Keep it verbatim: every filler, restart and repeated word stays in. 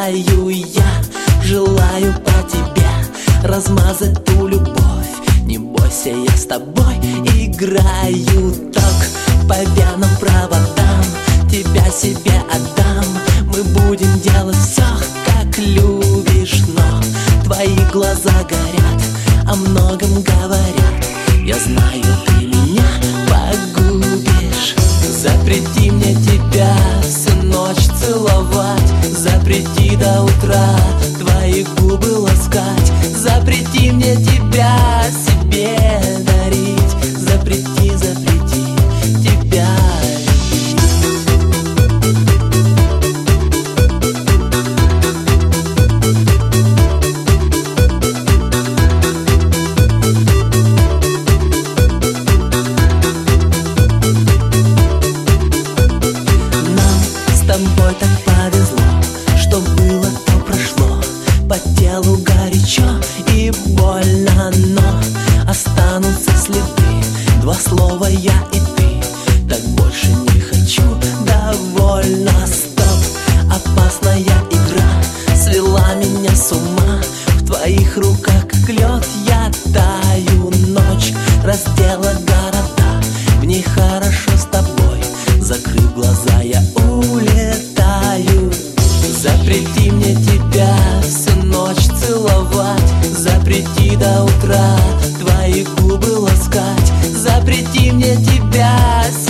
играю я, желаю по тебе размазать ту любовь. Не бойся, я с тобой играю ток по венам проводам, тебя себе отдам. Мы будем делать все, как любишь, но твои глаза горят, о многом говорят. Я знаю, ты меня погубишь. Запрети мне тебя всю ночь целовать, запрети до утра твои губы ласкать, запрети мне тебя себе дарить, запрети, запрети тебя с тобой так повезло, что было, то прошло. По телу горячо и больно, но останутся следы. Два слова я и ты, так больше не хочу. Довольно, стоп, опасная игра свела меня с ума. В твоих руках, как лед, я таю. Ночь раздела города, в ней хорошо с тобой. Закрыв глаза, я улетаю. Запрети мне тебя всю ночь целовать, запрети до утра твои губы ласкать, запрети мне тебя